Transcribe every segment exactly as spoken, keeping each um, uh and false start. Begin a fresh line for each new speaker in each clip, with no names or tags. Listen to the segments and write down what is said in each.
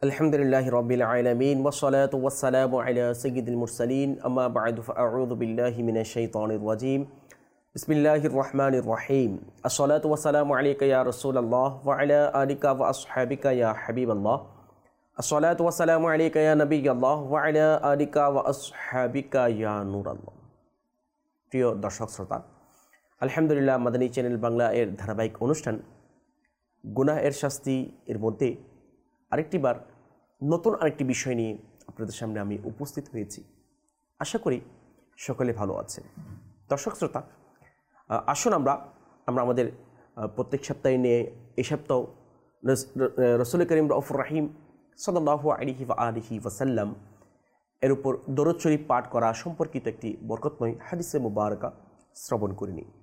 আলহামদুলিল্লাহি রাব্বিল আলামিন ওয়াসসালাতু ওয়াসসালামু আলা সাইয়্যিদিল মুরসালিন আম্মা বা'দু ফাআউযু বিল্লাহি মিনাশ শাইতানির রাজীম বিসমিল্লাহির রহমানির রহিম আসসালাতু ওয়াসসালামু আলাইকা ইয়া রাসূলুল্লাহ ওয়া আলা আলিকা ওয়া আসহাবিকা ইয়া হাবিবাল্লাহ আসসালাতু ওয়াসসালামু আলাইকা ইয়া নবিয়াল্লাহ ওয়া আলা আলিকা ওয়া আসহাবিকা ইয়া নূরাল্লাহ। প্রিয় দর্শক শ্রোতা, আলহামদুলিল্লাহ মাদানী চ্যানেল বাংলা এর ধারাবাহিক অনুষ্ঠান গুনাহ এর শাস্তি এর মধ্যে আরেকটি বার নতুন আরেকটি বিষয় নিয়ে আপনাদের সামনে আমি উপস্থিত হয়েছি। আশা করি সকলে ভালো আছেন। দর্শক শ্রোতা, আসুন আমরা আমরা আমাদের প্রত্যেক সপ্তাহে নিয়ে এই সপ্তাহ রসুল করিম রউফুর রহিম সাল্লাল্লাহু আলাইহি ওয়া আলিহি ওয়াসাল্লাম এর উপর দরুদ শরীফ পাঠ করা সম্পর্কিত একটি বরকতময় হাদিসে মুবারকা শ্রবণ করে নিই।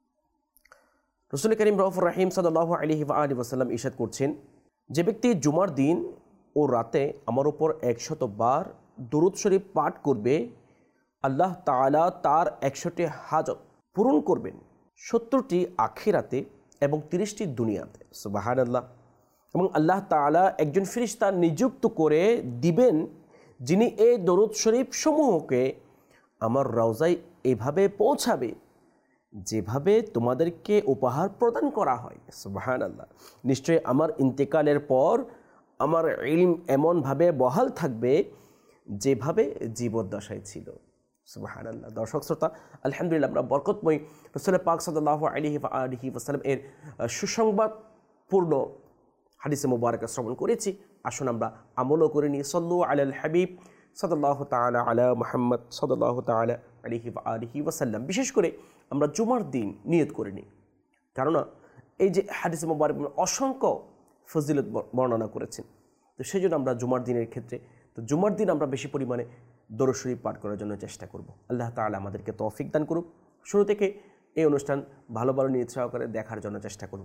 রসুল করিম রউফুর রহিম সাল্লাল্লাহু আলাইহি ওয়া আলিহি ওয়াসাল্লাম ইরশাদ করছেন, যে ব্যক্তি জুমার দিন ও রাতে আমার উপর একশত বার দরুদ শরীফ পাঠ করবে, আল্লাহ তাআলা তার একশোটি হাজত পূরণ করবেন, সত্তরটি আখিরাতে এবং তিরিশটি দুনিয়াতে। সুবহানাল্লাহ। এবং আল্লাহ তাআলা একজন ফেরেশতা নিযুক্ত করে দিবেন, যিনি এই দরুদ শরীফ সমূহকে আমার রওজায় এভাবে পৌঁছাবে যেভাবে তোমাদেরকে উপহার প্রদান করা হয়। সুবহানাল্লাহ। নিশ্চয়ই আমার ইন্তেকালের পর আমার ইলম এমনভাবে বহাল থাকবে যেভাবে জীবদ্দশায় ছিল। সুবহানাল্লাহ। দর্শক শ্রোতা, আলহামদুলিল্লাহ আমরা বরকতময় রাসূল পাক সাল্লাল্লাহু আলাইহি ওয়া আলিহি ওয়াসাল্লাম এর সুসংবাদপূর্ণ হাদিসে মুবারকা শ্রবণ করেছি। আসুন আমরা আমলও করে নিই। সাল্লু আলাল হাবিব সাল্লাল্লাহু তাআলা আলা মুহাম্মদ সাল্লাল্লাহু তাআলা আলাইহি ওয়া আলিহি ওয়াসাল্লাম। বিশেষ করে আমরা জুমার দিন নিয়ত করে নিই, কেননা এই যে হাদিসে মুবারক অসংখ্য ফজিলত বর্ণনা করেছেন, তো সেই জন্য আমরা জুমার দিনের ক্ষেত্রে তো জুমার দিন আমরা বেশি পরিমাণে দরুদ শরীফ পাঠ করার জন্য চেষ্টা করব। আল্লাহ তাআলা আমাদেরকে তৌফিক দান করুক। শুরু থেকে এই অনুষ্ঠান ভালো ভালো নিয়ত সহকারে দেখার জন্য চেষ্টা করব।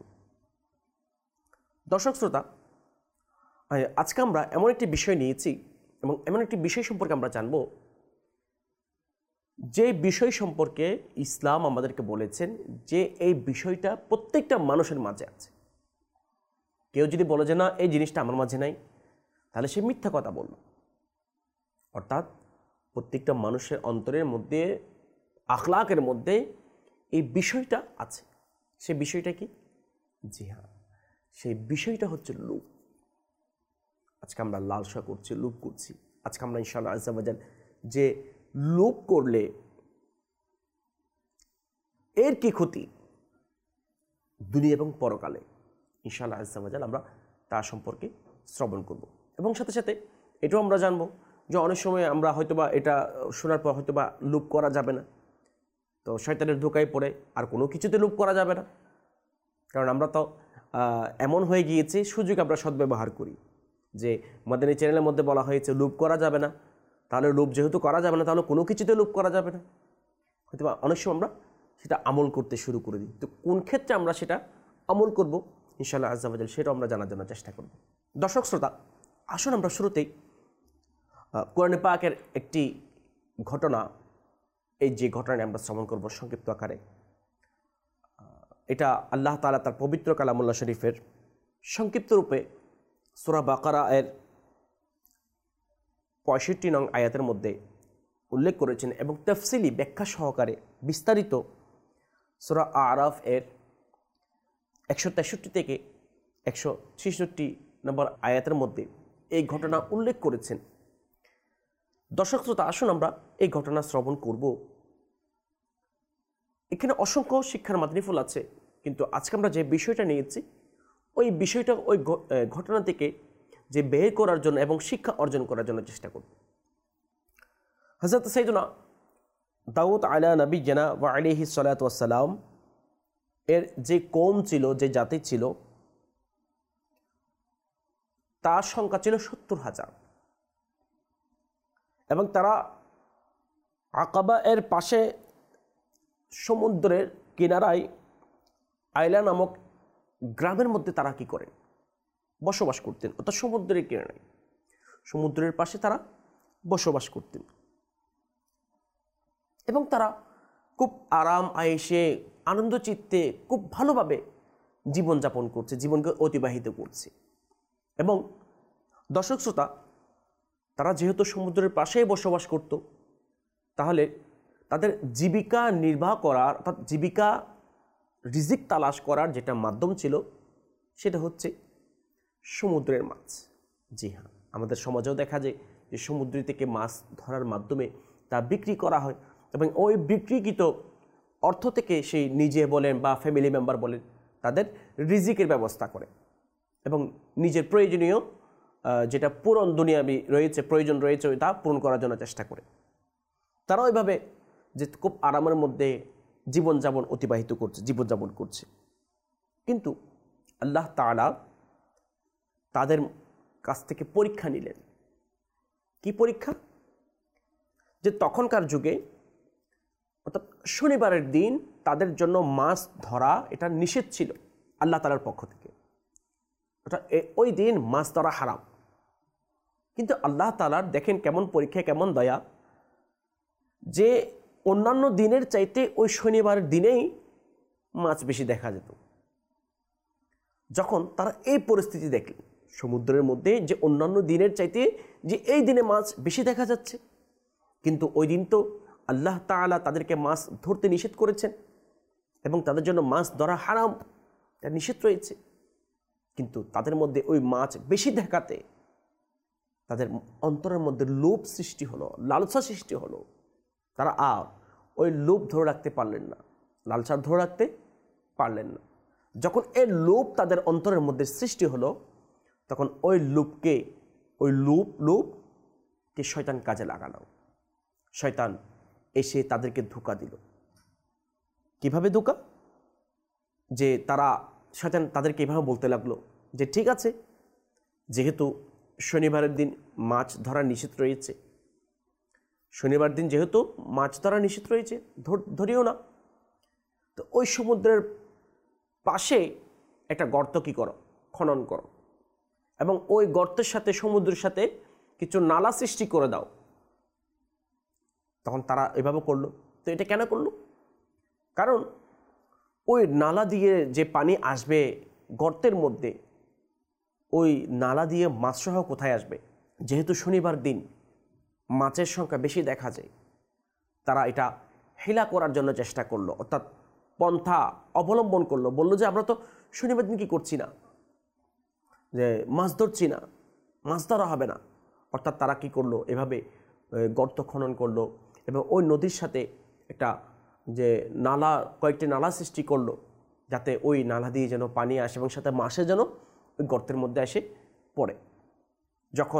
দর্শক শ্রোতা, আজকে আমরা এমন একটি বিষয় নিয়েছি এবং এমন একটি বিষয় সম্পর্কে আমরা জানব, যে বিষয় সম্পর্কে ইসলাম আমাদেরকে বলেছেন যে এই বিষয়টা প্রত্যেকটা মানুষের মাঝে আছে। কেউ যদি বলে যে না এই জিনিসটা আমার মাঝে নাই, তাহলে সে মিথ্যা কথা বলল। অর্থাৎ প্রত্যেকটা মানুষের অন্তরের মধ্যে, আখলাকের মধ্যে এই বিষয়টা আছে। সে বিষয়টা কি? জি হ্যাঁ, সেই বিষয়টা হচ্ছে লোভ। আজকে আমরা লালসা করছি, লোভ করছি। আজকে আমরা ইনশাআল্লাহ আজ্জা ওয়া জাল যে লোভ করলে এর কি ক্ষতি দুনিয়া এবং পরকালে, ইনশাআল্লাহ আজ্জা ওয়া জাল আমরা তা সম্পর্কে শ্রবণ করব। এবং সাথে সাথে এটাও আমরা জানবো যে অনেক সময় আমরা হয়তোবা এটা শোনার পর হয়তোবা লোভ করা যাবে না, তো শয়তানের ধোঁকায় পড়ে আর কোনো কিছুতে লোভ করা যাবে না। কারণ আমরা তো এমন হয়ে গিয়েছে, সুযোগ আমরা সদ্ব্যবহার করি। যে মাদানী চ্যানেলের মধ্যে বলা হয়েছে লোভ করা যাবে না, তাহলে লোভ যেহেতু করা যাবে না, তাহলে কোনো কিছুতে লোভ করা যাবে না। হয়তো অনেক সময় আমরা সেটা আমল করতে শুরু করে দিই। তো কোন ক্ষেত্রে আমরা সেটা আমল করব, ইনশাআল্লাহ আজ্জা ওয়া জাল সেটাও আমরা জানার জন্য চেষ্টা করব। দর্শক শ্রোতা, আসুন আমরা শুরুতেই কোরআনে পাকের একটি ঘটনা, এই যে ঘটনাটি আমরা শ্রবণ করব সংক্ষিপ্ত আকারে, এটা আল্লাহ তাআলা তার পবিত্র কালামুল্লাহ শরীফের সংক্ষিপ্ত রূপে সূরা বাকারা এর পঁয়ষট্টি নং আয়াতের মধ্যে উল্লেখ করেছেন এবং তাফসিলি ব্যাখ্যা সহকারে বিস্তারিত সূরা আরাফ এর একশো তেষট্টি থেকে একশো ছেষট্টি নম্বর আয়াতের মধ্যে এই ঘটনা উল্লেখ করেছেন। দর্শক শ্রোতা, আসুন আমরা এই ঘটনা শ্রবণ করব। এখানে অসংখ্য শিক্ষার মাদনিফুল আছে, কিন্তু আজকে আমরা যে বিষয়টা নিয়েছি ওই বিষয়টা ওই ঘটনা থেকে যে বের করার জন্য এবং শিক্ষা অর্জন করার জন্য চেষ্টা করব। হযরত সাইয়্যিদুনা দাউদ আলা নবিয়্যিনা ওয়া আলাইহি সাল্লাতু ওয়াস সালাম এর যে কওম ছিল, যে জাতি ছিল, তার সংখ্যা ছিল সত্তর হাজার এবং তারা আকাবা এর পাশে সমুদ্রের কিনারায় আইলা নামক গ্রামের মধ্যে তারা কি করেন? বসবাস করতেন। অর্থাৎ সমুদ্রের কিনারায়, সমুদ্রের পাশে তারা বসবাস করতেন এবং তারা খুব আরাম আয়েশে আনন্দ চিত্তে খুব ভালোভাবে জীবনযাপন করছে, জীবনকে অতিবাহিত করছে। এবং দর্শক শ্রোতা, তারা যেহেতু সমুদ্রের পাশেই বসবাস করত, তাহলে তাদের জীবিকা নির্বাহ করার অর্থাৎ জীবিকা রিজিক তালাশ করার যেটা মাধ্যম ছিল সেটা হচ্ছে সমুদ্রের মাছ। জি হ্যাঁ, আমাদের সমাজেও দেখা যায় যে সমুদ্র থেকে মাছ ধরার মাধ্যমে তা বিক্রি করা হয় এবং ওই বিক্রিকৃত অর্থ থেকে সেই নিজে বলেন বা ফ্যামিলি মেম্বার বলেন তাদের রিজিকের ব্যবস্থা করে এবং নিজের প্রয়োজনীয় যেটা পূরণ দুনিয়াবি রয়েছে, প্রয়োজন রয়েছে, তা পূরণ করার জন্য চেষ্টা করে। তারা ওইভাবে যে খুব আরামের মধ্যে জীবনযাপন অতিবাহিত করছে, জীবনযাপন করছে। কিন্তু আল্লাহ তাআলা তাদের কাছ থেকে পরীক্ষা নিলেন। কি পরীক্ষা? যে তখনকার যুগে অর্থাৎ শনিবারের দিন তাদের জন্য মাছ ধরা এটা নিষেধ ছিল আল্লাহ তাআলার পক্ষ থেকে, অর্থাৎ ওই দিন মাছ ধরা হারাম। কিন্তু আল্লাহ তাআলার দেখেন কেমন পরীক্ষা, কেমন দয়া, যে অন্যান্য দিনের চাইতে ওই শনিবারের দিনেই মাছ বেশি দেখা যেত। যখন তারা এই পরিস্থিতি দেখলেন সমুদ্রের মধ্যে যে অন্যান্য দিনের চাইতে যে এই দিনে মাছ বেশি দেখা যাচ্ছে, কিন্তু ওই দিন তো আল্লাহ তাআলা তাদেরকে মাছ ধরতে নিষেধ করেছেন এবং তাদের জন্য মাছ ধরা হারাম, এটা নিষেধ রয়েছে। কিন্তু তাদের মধ্যে ওই মাছ বেশি দেখাতে তাদের অন্তরের মধ্যে লোভ সৃষ্টি হলো, লালসা সৃষ্টি হলো। তারা আর ওই লোভ ধরে রাখতে পারলেন না, লালসা ধরে রাখতে পারলেন না। যখন এই লোভ তাদের অন্তরের মধ্যে সৃষ্টি হলো, তখন ওই লোভকে ওই লোভ লোভকে শয়তান কাজে লাগানো। শয়তান এসে তাদেরকে ধোঁকা দিল। কিভাবে ধোঁকা? যে তারা শয়তান তাদেরকে এভাবে বলতে লাগলো যে ঠিক আছে, যেহেতু শনিবারের দিন মাছ ধরা নিষেধ রয়েছে, শনিবার দিন যেহেতু মাছ ধরা নিষেধ রয়েছে, ধরিও না। তো ওই সমুদ্রের পাশে একটা গর্ত কি করো, খনন করো এবং ওই গর্তের সাথে সমুদ্রের সাথে কিছু নালা সৃষ্টি করে দাও। তখন তারা এভাবে করলো। তো এটা কেন করলো? কারণ ওই নালা দিয়ে যে পানি আসবে গর্তের মধ্যে, ওই নালা দিয়ে মাছসহ কোথায় আসবে? যেহেতু শনিবার দিন মাছের সংখ্যা বেশি দেখা যায়, তারা এটা হেলা করার জন্য চেষ্টা করলো, অর্থাৎ পন্থা অবলম্বন করলো। বললো যে আমরা তো শনিবার দিন কি করছি না, যে মাছ ধরছি না, মাছ ধরা হবে না। অর্থাৎ তারা কি করলো, এভাবে গর্ত খনন করলো এবং ওই নদীর সাথে একটা যে নালা, কয়েকটি নালা সৃষ্টি করলো, যাতে ওই নালা দিয়ে যেন পানি আসে এবং সাথে মাছে যেন ওই গর্তের মধ্যে এসে পড়ে। যখন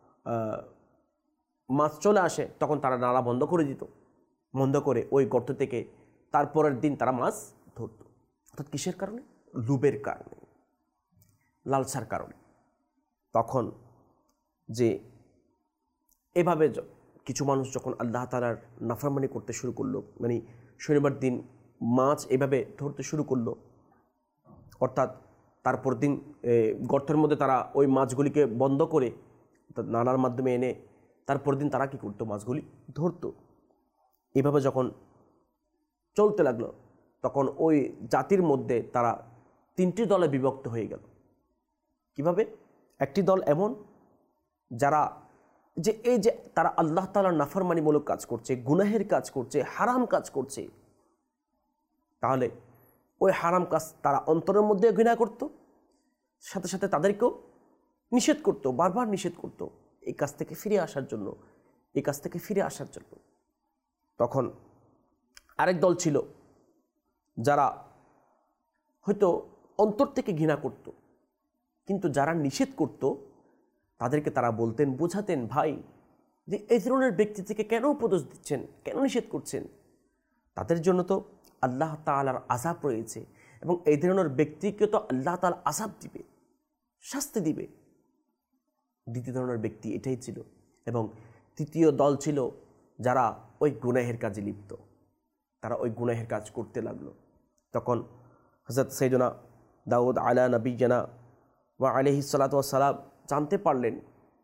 মাছ চলে আসে তখন তারা নালা বন্ধ করে দিত। বন্ধ করে ওই গর্ত থেকে তারপরের দিন তারা মাছ ধরত। অর্থাৎ কিসের কারণে? লোভের কারণে, লালসার কারণে। তখন যে এভাবে কিছু মানুষ যখন আল্লাহ তাআলার নাফরমানি করতে শুরু করলো, মানে শনিবার দিন মাছ এভাবে ধরতে শুরু করলো, অর্থাৎ তারপর দিন গর্তের মধ্যে তারা ওই মাছগুলিকে বন্ধ করে অর্থাৎ নালার মাধ্যমে এনে তারপর দিন তারা কী করতো, মাছগুলি ধরতো। এভাবে যখন চলতে লাগলো তখন ওই জাতির মধ্যে তারা তিনটি দলে বিভক্ত হয়ে গেল। কিভাবে? একটি দল এমন যারা যে এই যে তারা আল্লাহ তাআলার নাফরমানিমূলক কাজ করছে, গুনাহের কাজ করছে, হারাম কাজ করছে, তাহলে ওই হারাম কাজ তারা অন্তরের মধ্যে ঘৃণা করত, সাথে সাথে তাদেরকেও নিষেধ করত, বারবার নিষেধ করত এই কাজ থেকে ফিরে আসার জন্য, এই কাজ থেকে ফিরে আসার জন্য। তখন আরেক দল ছিল যারা হয়তো অন্তর থেকে ঘৃণা করত, কিন্তু যারা নিষেধ করত তাদেরকে তারা বলতেন, বোঝাতেন, ভাই যে এই ধরনের ব্যক্তি থেকে কেন উপদেশ দিচ্ছেন, কেন নিষেধ করছেন? তাদের জন্য তো আল্লাহ তাআলার আযাব রয়েছে এবং এই ধরনের ব্যক্তিকে তো আল্লাহ তাআলা আযাব দিবে, শাস্তি দিবে। দ্বিতীয় ধরনের ব্যক্তি এটাই ছিল। এবং তৃতীয় দল ছিল যারা ওই গুনাহের কাজে লিপ্ত, তারা ওই গুনাহের কাজ করতে লাগলো। তখন হযরত সাইয়্যিদুনা দাউদ আলা নবিয়্যিনা ওয়া আলাইহিস সালাতু ওয়াস সালাম জানতে পারলেন,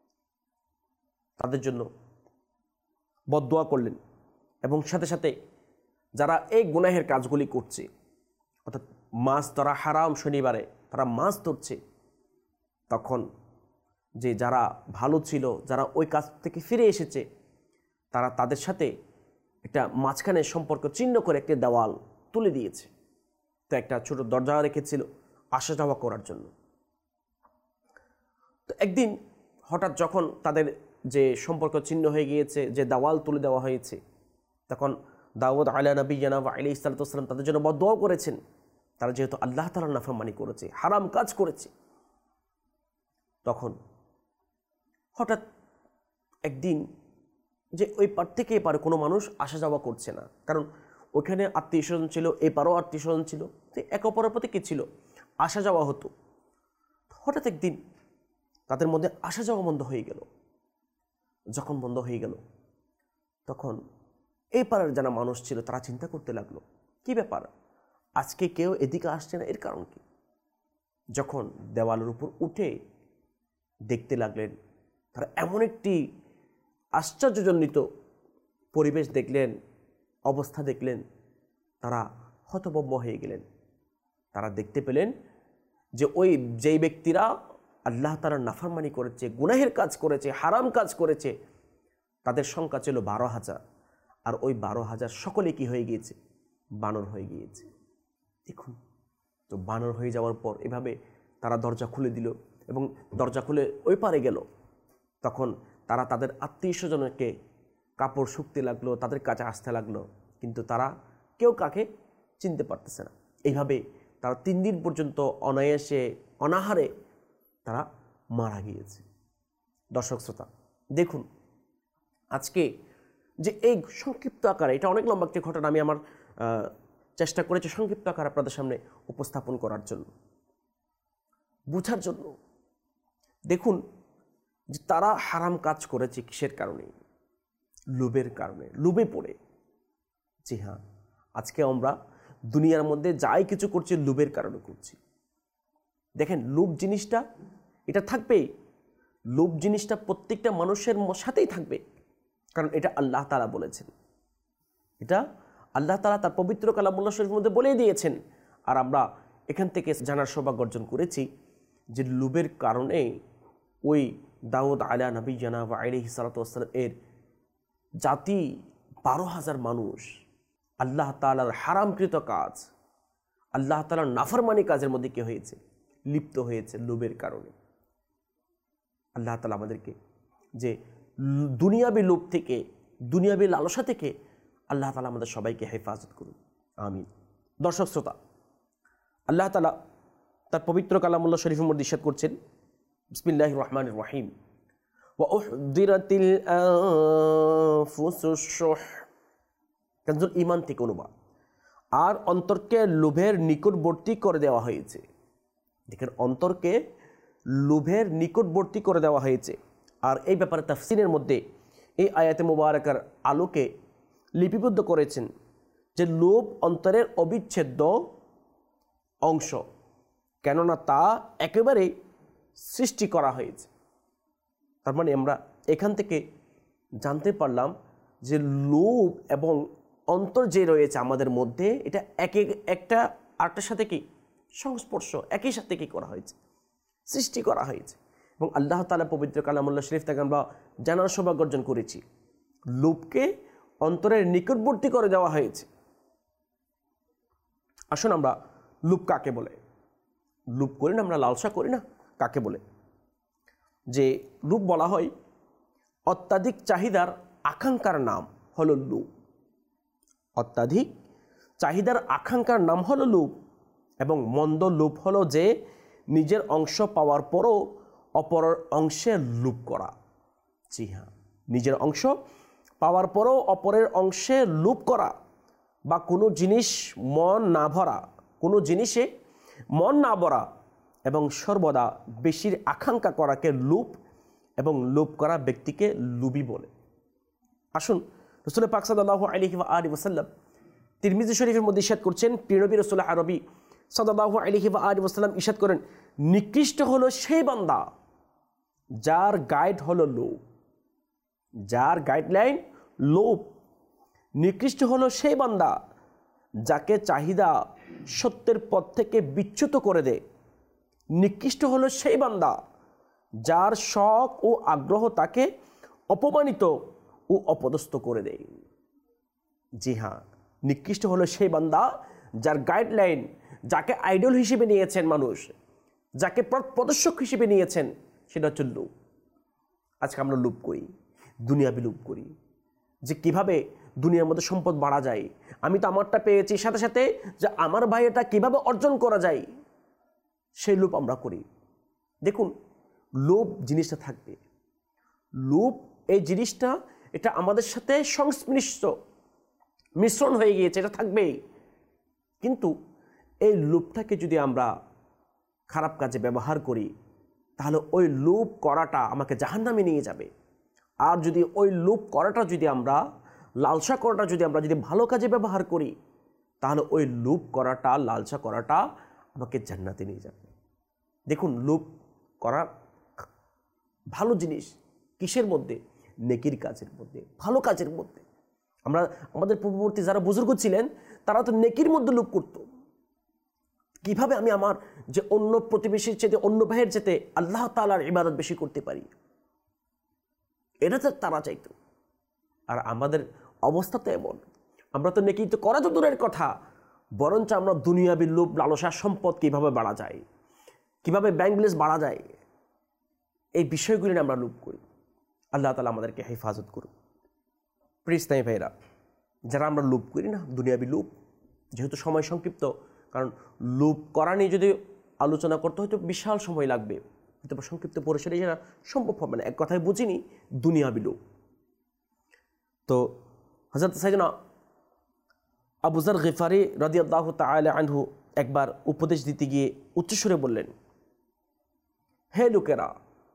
তাদের জন্য বদদোয়া করলেন এবং সাথে সাথে যারা এই গুনাহের কাজগুলি করছে, অর্থাৎ মাছ ধরা হারাম শনিবারে তারা মাছ ধরছে, তখন যে যারা ভালো ছিল, যারা ওই কাজ থেকে ফিরে এসেছে, তারা তাদের সাথে একটা মাঝখানে সম্পর্ক চিহ্ন করে একটি দেওয়াল তুলে দিয়েছে। তো একটা ছোট দরজা রেখেছিল আসা যাওয়া করার জন্য। তো একদিন হঠাৎ যখন তাদের যে সম্পর্ক চিহ্ন হয়ে গিয়েছে, যে দেওয়াল তুলে দেওয়া হয়েছে, তখন দাউদ আলা নবিয়্যিনা ওয়া আলাইহিস সালাতু ওয়াস সালাম তাদের জন্য বদদুয়া করেছেন। তারা যেহেতু আল্লাহ তাআলার নাফরমানি করেছে, হারাম কাজ করেছে। তখন হঠাৎ একদিন যে ওই পার থেকে এ পারে কোনো মানুষ আসা যাওয়া করছে না, কারণ ওইখানে আত্মীয় স্বজন ছিল, এপারও আত্মীয় স্বজন ছিল, তো এক অপরের প্রতি কী ছিল, আসা যাওয়া হতো। হঠাৎ একদিন তাদের মধ্যে আসা যাওয়া বন্ধ হয়ে গেল। যখন বন্ধ হয়ে গেল তখন এই পাড়ার যারা মানুষ ছিল তারা চিন্তা করতে লাগলো, কি ব্যাপার, আজকে কেউ এদিকে আসছে না, এর কারণ কি? যখন দেওয়ালের উপর উঠে দেখতে লাগলেন, তারা এমন একটি আশ্চর্যজনিত পরিবেশ দেখলেন, অবস্থা দেখলেন, তারা হতভম্ব হয়ে গেলেন। তারা দেখতে পেলেন যে ওই যেই ব্যক্তিরা আল্লাহ তাআলার নাফরমানি করেছে, গুনাহের কাজ করেছে, হারাম কাজ করেছে, তাদের সংখ্যা ছিল বারো হাজার। আর ওই বারো হাজার সকলে কি হয়ে গিয়েছে, বানর হয়ে গিয়েছে। দেখুন তো, বানর হয়ে যাওয়ার পর এভাবে তারা দরজা খুলে দিল এবং দরজা খুলে ওই পারে গেল। তখন তারা তাদের আত্মীয় স্বজনকে কাপড় শুকতে লাগলো, তাদের কাছে আসতে লাগলো, কিন্তু তারা কেউ কাকে চিনতে পারতেছে না। এইভাবে তারা তিন দিন পর্যন্ত অনায়াসে অনাহারে তারা মারা গিয়েছে। দর্শক শ্রোতা, দেখুন আজকে যে এই সংক্ষিপ্ত আকারে, এটা অনেক লম্বা একটি ঘটনা, আমি আমার চেষ্টা করেছি সংক্ষিপ্ত আকারে আপনাদের সামনে উপস্থাপন করার জন্য, বুঝার জন্য। দেখুন যে তারা হারাম কাজ করেছে কিসের কারণে? লোভের কারণে, লোভে পড়ে। জি হ্যাঁ, আজকে আমরা দুনিয়ার মধ্যে যাই কিছু করছি লোভের কারণে করছি। দেখেন, লোভ জিনিসটা এটা থাকবেই। লোভ জিনিসটা প্রত্যেকটা মানুষের সাথেই থাকবে, কারণ এটা আল্লাহ তাআলা বলেছেন, এটা আল্লাহ তাআলা তার পবিত্র কালামুল্লাহ শরীফের মধ্যে বলে দিয়েছেন। আর আমরা এখান থেকে জানার সৌভাগ্য অর্জন করেছি যে লোভের কারণে ওই দাউদ আলা নবিয়্যিনা ওয়া আলাইহিস সালাতু ওয়াস সালাম এর জাতি বারো হাজার মানুষ আল্লাহ তাআলার হারামকৃত কাজ, আল্লাহ তাআলার নাফরমানি কাজের মধ্যে কি হয়েছে, লিপ্ত হয়েছে লোভের কারণে। আল্লাহ তাআলা আমাদেরকে যে দুনিয়াবী লোভ থেকে, দুনিয়াবী লালসা থেকে আল্লাহ তাআলা আমাদের সবাইকে হেফাজত করুন, আমিন। দর্শক শ্রোতা, আল্লাহ তাআলা তার পবিত্র কালামুল্লাহ শরীফের মধ্যে ইরশাদ করছেন, বিসমিল্লাহির রহমানির রহিম, ওয়া উহদিরাতিল আনফুসুশ শুহ, কানজুল ঈমান থেকে অনুবাদ। আর অন্তরকে লোভের নিকটবর্তী করে দেওয়া হয়েছে। দেখেন, অন্তরকে লোভের নিকটবর্তী করে দেওয়া হয়েছে। আর এই ব্যাপারে তাফসীরের মধ্যে এই আয়াতে মুবারাকার আলোকে লিপিবদ্ধ করেছেন যে লোভ অন্তরের অবিচ্ছেদ্য অংশ, কেননা তা একেবারেই সৃষ্টি করা হয়েছে। তার মানে আমরা এখান থেকে জানতে পারলাম যে লোভ এবং অন্তর যে রয়েছে আমাদের মধ্যে, এটা এক একটা আরেকটার সাথে কি সংস্পর্শ, একই সাথে কি করা হয়েছে, সৃষ্টি করা হয়েছে। এবং আল্লাহ তাআলা পবিত্র কালামুল্লাহ শরীফ থেকে আমরা জানার সৌভাগ্য অর্জন করেছি, লোভকে অন্তরের নিকটবর্তী করে দেওয়া হয়েছে। আসুন আমরা লোভ কাকে বলে, লোভ করি না, আমরা লালসা করি না, কাকে বলে? যে লোভ বলা হয় অত্যাধিক চাহিদার আকাঙ্ক্ষার নাম হলো লোভ। অত্যাধিক চাহিদার আকাঙ্ক্ষার নাম হলো লোভ। এবং মন্দ লোভ হলো যে নিজের অংশ পাওয়ার পরও অপরের অংশে লোভ করা। জি হ্যাঁ, নিজের অংশ পাওয়ার পরও অপরের অংশে লোভ করা, বা কোনো জিনিস মন না ভরা, কোনো জিনিসে মন না ভরা এবং সর্বদা বেশির আকাঙ্ক্ষা করাকে লোভ, এবং লোভ করা ব্যক্তিকে লোভী বলে। আসুন, রাসূল পাক সাল্লাল্লাহু আলাইহি ওয়া আলিহি ওয়াসাল্লাম তিরমিজি শরীফের মধ্যে ইরশাদ করছেন, প্রিয় নবী রাসূল আরবি সাল্লাল্লাহু আলাইহি ওয়া আলিহি ওয়াসাল্লাম ইরশাদ করেন, নিকৃষ্ট হলো সেই বান্দা যার গাইড হলো লোভ, যার গাইডলাইন লোভ। নিকৃষ্ট হলো সেই বান্দা যাকে চাহিদা সত্যের পথ থেকে বিচ্যুত করে দেয়। নিকৃষ্ট হলো সেই বান্দা যার শখ ও আগ্রহ তাকে অপমানিত ও অপদস্থ করে দেয়। জি হ্যাঁ, নিকৃষ্ট হলো সেই বান্দা যার গাইডলাইন, যাকে আইডল হিসেবে নিয়েছেন মানুষ, যাকে প্রদর্শক হিসেবে নিয়েছেন, সেটা হচ্ছে লোভ। আজকে আমরা লোভ করি, দুনিয়াবি লোভ করি, যে কিভাবে দুনিয়ার মধ্যে সম্পদ বাড়া যায়, আমি তো আমারটা পেয়েছি, সাথে সাথে যে আমার ভাই এটা কীভাবে অর্জন করা যায়, সেই লোভ আমরা করি। দেখুন, লোভ জিনিসটা থাকবে, লোভ এই জিনিসটা এটা আমাদের সাথে সংশ্লিষ্ট মিশ্রণ হয়ে গিয়েছে, এটা থাকবেই। কিন্তু এই লোভটাকে যদি আমরা খারাপ কাজে ব্যবহার করি, তাহলে ওই লোভ করাটা আমাকে জাহান্নামে নিয়ে যাবে। আর যদি ওই লোভ করাটা যদি আমরা লালসা করাটা যদি আমরা যদি ভালো কাজে ব্যবহার করি, তাহলে ওই লোভ করাটা লালসা করাটা আমাকে জান্নাতে নিয়ে যাবে। দেখুন, লোভ করা ভালো জিনিস কিসের মধ্যে? নেকির কাজের মধ্যে, ভালো কাজের মধ্যে। আমরা আমাদের পূর্ববর্তী যারা বুজুর্গ ছিলেন তারা তো নেকির মধ্যে লোভ করত। কিভাবে আমি আমার যে অন্য প্রতিবেশীর চেয়ে অন্য ভাইয়ের চেয়ে আল্লাহ তাআলার ইবাদত বেশি করতে পারি, এটা তো তারা চাইতো। আর আমাদের অবস্থা তো এমন, আমরা তো নেকি তো করা তো দূরের কথা, বরঞ্চ আমরা দুনিয়াবি লোভ লালসা, সম্পদ কিভাবে বাড়া যায়, কিভাবে ব্যাংক ব্যালেন্স বাড়া যায়, এই বিষয়গুলি আমরা লোভ করি। আল্লাহ তাআলা আমাদেরকে হেফাজত করুন। প্রিয় ইসলামী ভাইরা, যারা আমরা লোভ করি না, দুনিয়াবি লোভ, যেহেতু সময় সংক্ষিপ্ত, কারণ লোভ করা নিয়ে যদি আলোচনা করতে হয়তো বিশাল সময় লাগবে, হয়তো সংক্ষিপ্ত পরিসরে যেটা সম্ভব হবে না। এক কথায় বুঝিনি, দুনিয়াবি লোভ। তো হযরত সাইয়েদনা আবু যর গিফারি রাদিয়াল্লাহু তাআলা আনহু একবার উপদেশ দিতে গিয়ে উচ্চস্বরে বললেন, হে লোকেরা,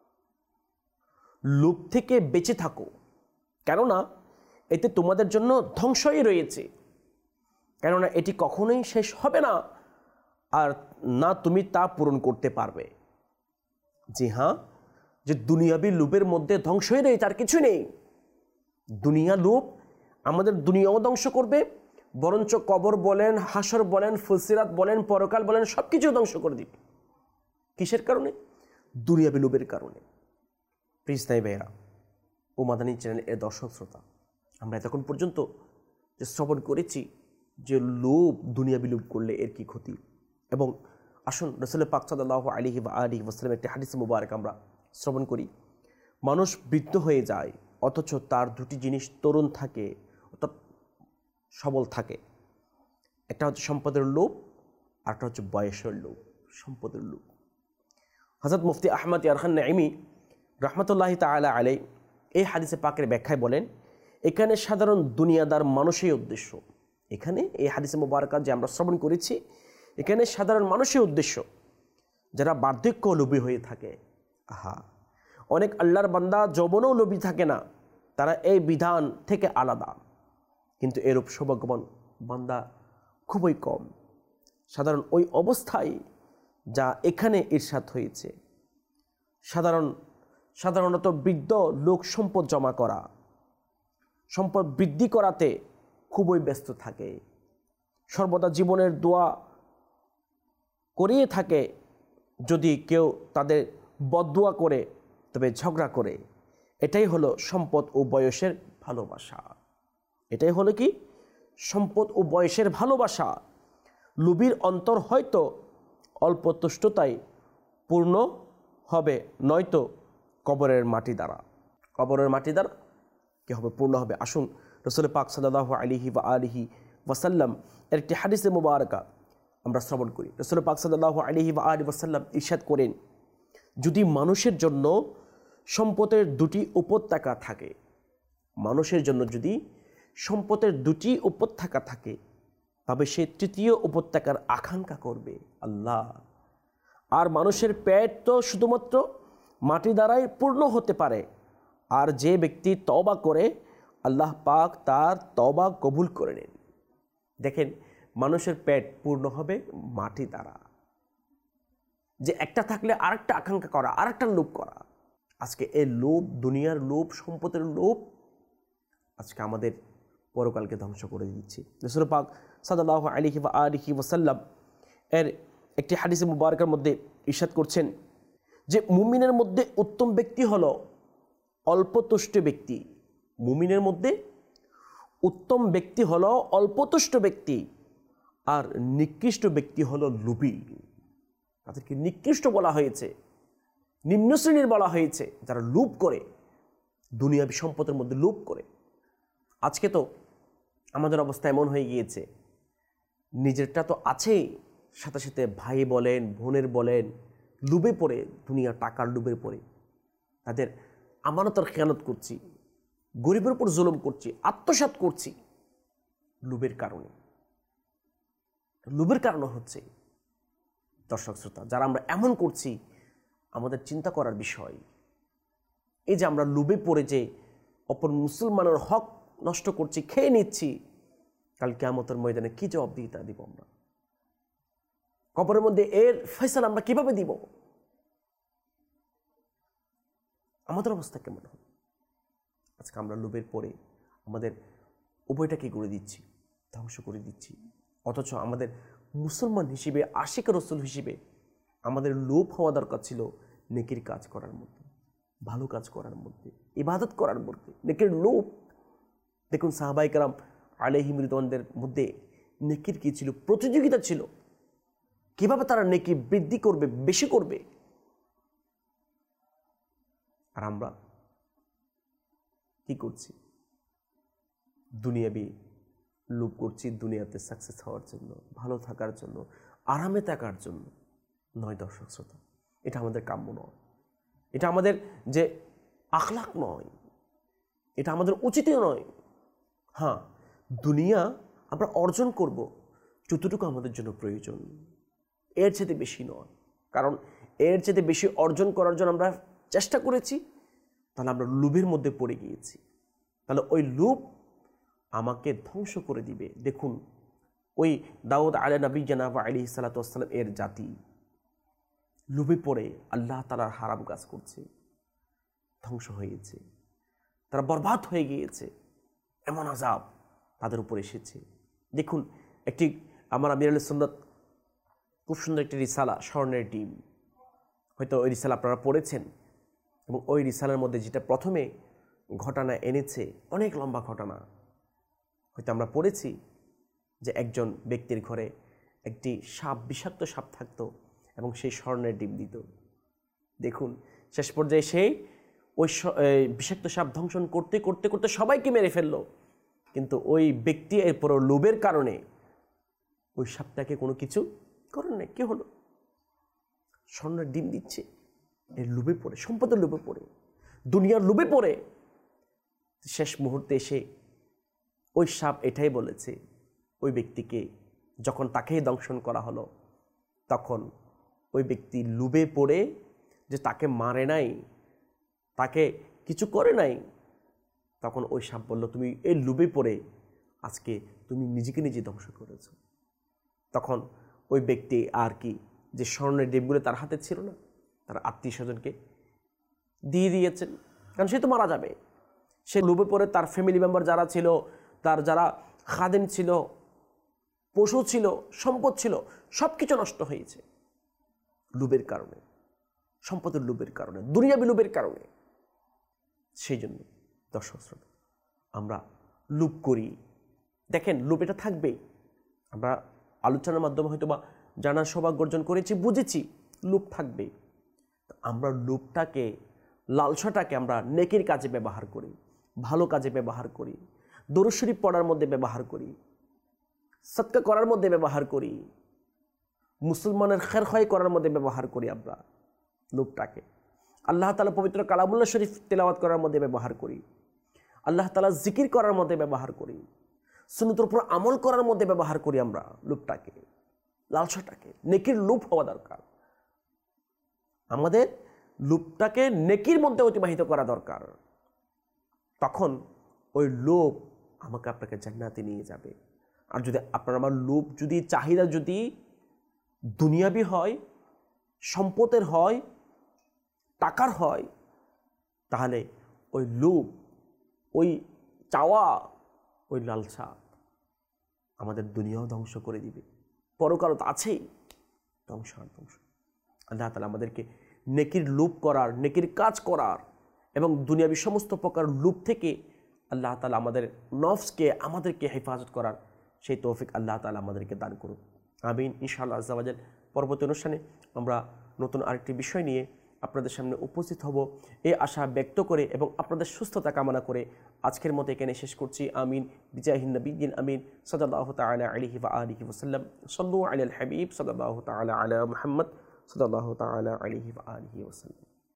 লোভ থেকে বেঁচে থাকো, কেননা এতে তোমাদের জন্য ধ্বংসই রয়েছে। কেননা এটি কখনোই শেষ হবে না, আর না তুমি তা পূরণ করতে পারবে। জি হ্যাঁ, যে দুনিয়াবি লোভের মধ্যে ধ্বংসই রয়েছে, আর কিছু নেই। দুনিয়া লোভ আমাদের দুনিয়াও ধ্বংস করবে, বরঞ্চ কবর বলেন, হাসর বলেন, ফুলসিরাত বলেন, পরকাল বলেন, সব কিছু ধ্বংস করে দিবে। কিসের কারণে? দুনিয়াবি লোভের কারণে। প্রিয় ইসলামী ভাইয়েরা ও মাদানী চ্যানেলের এর দর্শক শ্রোতা, আমরা এতক্ষণ পর্যন্ত যে শ্রবণ করেছি যে লোভ, দুনিয়াবি লোভ করলে এর কি ক্ষতি, এবং আসুন রাসূল পাক সাল্লাল্লাহু আলাইহি ওয়া আলিহি ওয়াসাল্লামের একটি হাদিস মুবারক আমরা শ্রবণ করি। মানুষ বৃদ্ধ হয়ে যায়, অথচ তার দুটি জিনিস তরুণ থাকে, অর্থাৎ সবল থাকে। একটা হচ্ছে সম্পদের লোভ, আরটা হচ্ছে বয়সের লোভ। সম্পদের লোভ, হযরত মুফতি আহমদ ইয়ারখান নাঈমি রাহমাতুল্লাহি তাআলা আলাইহি এই হাদিসে পাকের ব্যাখ্যায় বলেন, এখানে সাধারণ দুনিয়াদার মানুষই উদ্দেশ্য। এখানে এই হাদিসে মুবারকা যে আমরা শ্রবণ করেছি, এখানে সাধারণ মানুষই উদ্দেশ্য, যারা বার্ধক্য লোভী হয়ে থাকে। আহা, অনেক আল্লাহর বান্দা যৌবনেও লোভী থাকে না, তারা এই বিধান থেকে আলাদা, কিন্তু এরূপ সৌভাগ্যবান বান্দা খুবই কম। সাধারণ ওই অবস্থায় যা এখানে ইরশাদ হয়েছে, সাধারণ সাধারণত বৃদ্ধ লোক সম্পদ জমা করা, সম্পদ বৃদ্ধি করাতে খুবই ব্যস্ত থাকে, সর্বদা জীবনের দোয়া করিয়ে থাকে। যদি কেউ তাদের বদদুয়া করে, তবে ঝগড়া করে। এটাই হলো সম্পদ ও বয়সের ভালোবাসা। এটাই হলো কি? সম্পদ ও বয়সের ভালোবাসা। লোভীর অন্তর হয়তো অল্প তুষ্টতায় পূর্ণ হবে, নয়তো কবরের মাটি দ্বারা। কবরের মাটি দ্বারা কি হবে? পূর্ণ হবে। আসুন রাসূল পাক সাল্লাল্লাহু আলাইহি ওয়া আলিহি ওয়াসাল্লাম এর একটি হাদিসে মুবারকা আমরা শ্রবণ করি। রাসূল পাক সাল্লাল্লাহু আলাইহি ওয়া আলিহি ওয়াসাল্লাম ইরশাদ করেন, যদি মানুষের জন্য সম্পদের দুটি উপত্যকা থাকে, মানুষের জন্য যদি সম্পদের দুটি উপত্যকা থাকে, তবে সে তৃতীয় উপত্যকার আকাঙ্ক্ষা করবে আল্লাহ। আর মানুষের পেট তো শুধুমাত্র মাটি দ্বারাই পূর্ণ হতে পারে, আর যে ব্যক্তি তওবা করে আল্লাহ পাক তার তওবা কবুল করে নেন। দেখেন, মানুষের পেট পূর্ণ হবে মাটি দ্বারা, যে একটা থাকলে আরেকটা আকাঙ্ক্ষা করা, আরেকটা লোভ করা। আজকে এই লোভ, দুনিয়ার লোভ, সম্পদের লোভ আজকে আমাদের পরকালকে ধ্বংস করে দিচ্ছে। রাসূল পাক সাল্লাল্লাহু আলাইহি ওয়া আলিহি ওয়াসাল্লাম এর একটি হাদিসে মুবারকের মধ্যে ইরশাদ করছেন, যে মুমিনের মধ্যে উত্তম ব্যক্তি হলো অল্পতুষ্ট ব্যক্তি। মুমিনের মধ্যে উত্তম ব্যক্তি হলো অল্পতুষ্ট ব্যক্তি, আর নিকৃষ্ট ব্যক্তি হলো লোভী। তাদেরকে নিকৃষ্ট বলা হয়েছে, নিম্ন শ্রেণীর বলা হয়েছে, যারা লোভ করে, দুনিয়াবী সম্পদের মধ্যে লোভ করে। আজকে তো আমাদের অবস্থা এমন হয়ে গিয়েছে, নিজেরটা তো আছেই, সাথে সাথে ভাই বলেন, বোনের বলেন, লোভে পড়ে, দুনিয়া টাকার লোভে পড়ে তাদের আমানতের খেয়ানত করছি, গরিবের উপর জুলুম করছি, আত্মসাৎ করছি লোভের কারণে। লোভের কারণ হচ্ছে, দর্শক শ্রোতা, যারা আমরা এমন করছি, আমাদের চিন্তা করার বিষয়। এই যে আমরা লোভে পড়ে যে অপর মুসলমানের হক নষ্ট করছি, খেয়ে নিচ্ছি, কাল কিয়ামতের ময়দানে কি জবাবদিহিতা দিব আমরা? কবরের মধ্যে এর ফয়সালা আমরা কিভাবে দিব? আমাদের অবস্থা কেমন হবে? আজকে আমরা লোভের পরে আমাদের উভয়টাকে করে দিচ্ছি, ধ্বংস করে দিচ্ছি। অথচ আমাদের মুসলমান হিসেবে, আশিক রসুল হিসেবে আমাদের লোভ হওয়া দরকার ছিল নেকির কাজ করার মধ্যে, ভালো কাজ করার মধ্যে, ইবাদত করার মধ্যে। নেকির লোভ দেখুন, সাহাবায়ে কেরাম আলাইহিম রিদওয়ানদের মধ্যে নেকির কি ছিল? প্রতিযোগিতা ছিল, কিভাবে তারা নেকি বৃদ্ধি করবে, বেশি করবে। আর আমরা কি করছি? দুনিয়াবি লোভ করছি, দুনিয়াতে সাকসেস হওয়ার জন্য, ভালো থাকার জন্য, আরামে থাকার জন্য নয়। দর্শক শ্রোতা, এটা আমাদের কাম্য নয়, এটা আমাদের যে আখলাক নয়, এটা আমাদের উচিতও নয়। হ্যাঁ, দুনিয়া আমরা অর্জন করব যতটুকু আমাদের জন্য প্রয়োজন, এর চেয়ে বেশি নয়। কারণ এর চেয়ে বেশি অর্জন করার জন্য আমরা চেষ্টা করেছি, তাহলে আমরা লোভের মধ্যে পড়ে গিয়েছি, তাহলে ওই লোভ আমাকে ধ্বংস করে দিবে। দেখুন, ওই দাউদ আলা নবী জানাব আলাইহিস সালাতু ওয়াস সালাম এর জাতি লোভে পড়ে আল্লাহ তাআলার হারাম কাজ করছে, ধ্বংস হয়ে গেছে, তারা বরবাদ হয়ে গিয়েছে। এমন আযাব তাদের উপর এসেছে। দেখুন, একটি আমার আমির আহলে সুন্নাত খুব সুন্দর একটি রিসালা, স্বর্ণের ডিম, হয়তো ওই রিসালা আপনারা পড়েছেন। এবং ওই রিসালার মধ্যে যেটা প্রথমে ঘটনা এনেছে, অনেক লম্বা ঘটনা, হয়তো আমরা পড়েছি যে একজন ব্যক্তির ঘরে একটি সাপ, বিষাক্ত সাপ থাকতো এবং সেই স্বর্ণের ডিম দিত। দেখুন, শেষ পর্যায়ে সেই ওই বিষাক্ত সাপ ধ্বংসন করতে করতে করতে সবাইকে মেরে ফেললো, কিন্তু ওই ব্যক্তি এরপরও লোভের কারণে ওই সাপটাকে কোনো কিছু করেন না। কি হলো? স্বর্ণের ডিম দিচ্ছে, এর লোভে পড়ে, সম্পদের লোভে পড়ে, দুনিয়ার লোভে পড়ে শেষ মুহূর্তে এসে ওই সাপ এটাই বলেছে ওই ব্যক্তিকে, যখন তাকেই দংশন করা হলো, তখন ওই ব্যক্তি লোভে পড়ে যে তাকে মারে নাই, তাকে কিছু করে নাই, তখন ওই সাপ বলল, তুমি এই লোভে পড়ে আজকে তুমি নিজেকে নিজে ধ্বংস করেছ। তখন ওই ব্যক্তি আর কি, যে স্বর্ণের ডিমগুলো তার হাতে ছিল না, তার আত্মীয় স্বজনকে দিয়ে দিয়েছেন, কারণ সে তো মারা যাবে। সে লোভে পড়ে তার ফ্যামিলি মেম্বার যারা ছিল, তার যারা খাদেম ছিল, পশু ছিল, সম্পদ ছিল, সব কিছু নষ্ট হয়েছে লোভের কারণে, সম্পদের লোভের কারণে, দুনিয়াবি লোভের কারণে। সেই জন্য দর্শক শ্রোতা, আমরা লোভ করি। দেখেন, লোভ এটা থাকবেই। আমরা আলোচনার মাধ্যমে হয়তো বা জানার সৌভাগ্য অর্জন করেছি, বুঝেছি লোভ থাকবে। আমরা লোভটাকে, লালসাটাকে আমরা নেকির কাজে ব্যবহার করি, ভালো কাজে ব্যবহার করি, দরুদ শরীফ পড়ার মধ্যে ব্যবহার করি, সদকা করার মধ্যে ব্যবহার করি, মুসলমানের খের খয় করার মধ্যে ব্যবহার করি। আমরা লোভটাকে আল্লাহ তাআলা পবিত্র কালামুল্লাহ শরীফ তেলাওয়াত করার মধ্যে ব্যবহার করি, আল্লাহ তাআলা জিকির করার মধ্যে ব্যবহার করি, সুন্নতের উপর আমল করার মধ্যে ব্যবহার করি। আমরা লোভটাকে, লালসাটাকে, নেকির লোভ হওয়া দরকার। আমাদের লোভটাকে নেকির মধ্যে অতিবাহিত করা দরকার। তখন ওই লোভ আমাকে আপনাকে জান্নাতে নিয়ে যাবে। আর যদি আপনার আমার লোভ, যদি চাহিদা যদি দুনিয়াবি হয়, সম্পদের হয়, টাকার হয়, তাহলে ওই লোভ, ওই চাওয়া, ওই লালসা আমাদের দুনিয়াও ধ্বংস করে দিবে, পরকাল তো আছেই, ধ্বংস আর ধ্বংস। আল্লাহ তাআলা আমাদেরকে নেকির লোভ করার, নেকির কাজ করার এবং দুনিয়াবী সমস্ত প্রকার লোভ থেকে আল্লাহ তাআলা আমাদের নফসকে, আমাদেরকে হেফাজত করার সেই তৌফিক আল্লাহ তাআলা আমাদেরকে দান করুন। আমিন। ইনশাআল্লাহ আজ্জা ওয়া জাল পরবর্তী অনুষ্ঠানে আমরা নতুন আরেকটি বিষয় নিয়ে আপনাদের সামনে উপস্থিত হব এই আশা ব্যক্ত করে এবং আপনাদের সুস্থতা কামনা করে আজকের মতো এখানে শেষ করছি। আমিন। বিজাহিন নবিয়্যিন আমিন সাল্লাল্লাহু তাআলা আলাইহি ওয়া আলিহি ওয়াসাল্লাম। সাল্লু আলাল হাবিব সাল্লাল্লাহু তাআলা আলা মুহাম্মদ সাল্লাল্লাহু তাআলা আলাইহি ওয়া আলিহি ওয়াসাল্লাম।